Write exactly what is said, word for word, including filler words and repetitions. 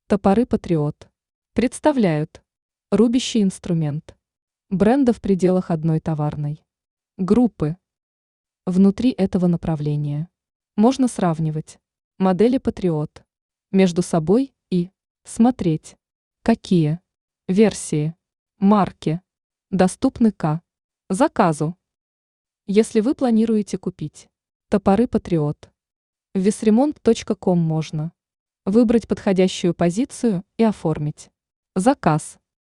Топоры Патриот представляют рубящий инструмент. Бренда в пределах одной товарной группы. Внутри этого направления можно сравнивать модели Патриот между собой и смотреть, какие версии марки доступны к заказу. Если вы планируете купить топоры Патриот, в весремонт точка ком можно выбрать подходящую позицию и оформить заказ.